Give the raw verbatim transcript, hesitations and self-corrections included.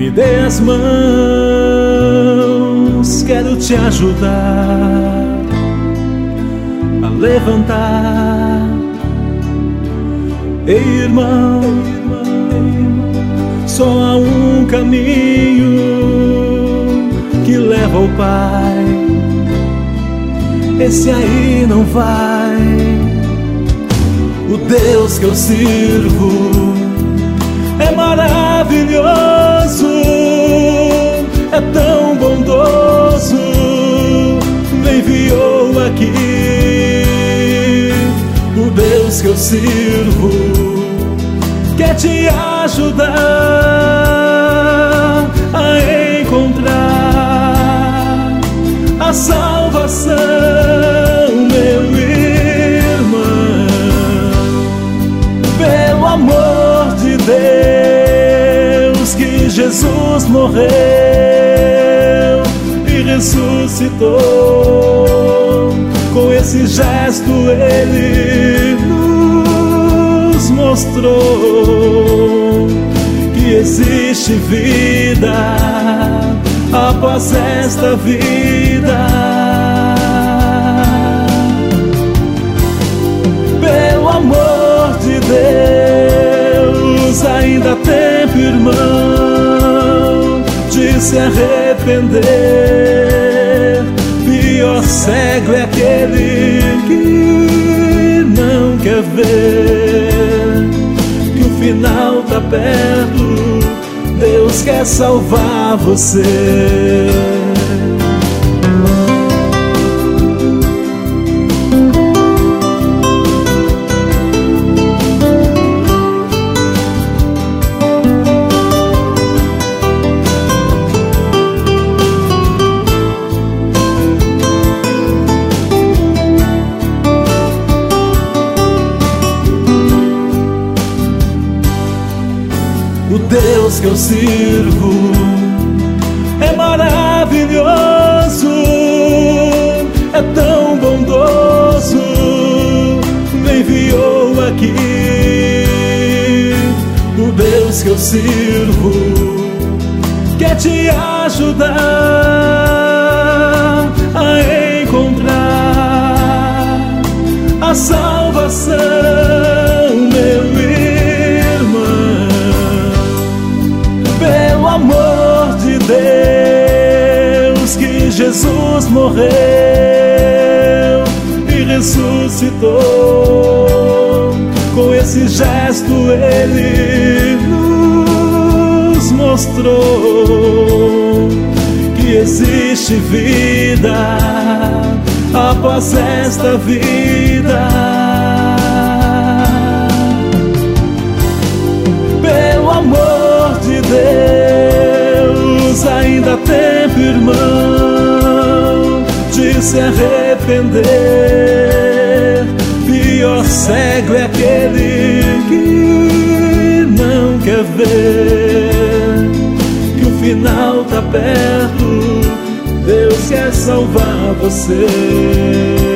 Me dê as mãos, quero te ajudar a levantar. Ei, irmão, só há um caminho que leva ao Pai. Esse aí não vai. O Deus que eu sirvo é maravilhoso, é tão bondoso, me enviou aqui. O Deus que eu sirvo quer te ajudar a encontrar a salvação, meu irmão. Pelo amor de Deus que Jesus morreu e ressuscitou. Com esse gesto Ele nos mostrou que existe vida após esta vida. Pelo amor de Deus, ainda há tempo, irmão, de se arrepender. Pior cego é aquele que não quer ver que o final tá perto. Deus quer salvar você. O Deus que eu sirvo é maravilhoso, é tão bondoso, me enviou aqui. O Deus que eu sirvo quer te ajudar a encontrar a salvação, meu irmão. Pelo amor de Deus que Jesus morreu e ressuscitou. Com esse gesto Ele nos mostrou que existe vida após esta vida. Pelo amor de Deus, ainda há tempo, irmão, de se arrepender. Pior cego é aquele que não quer ver que o final tá perto. Deus quer salvar você.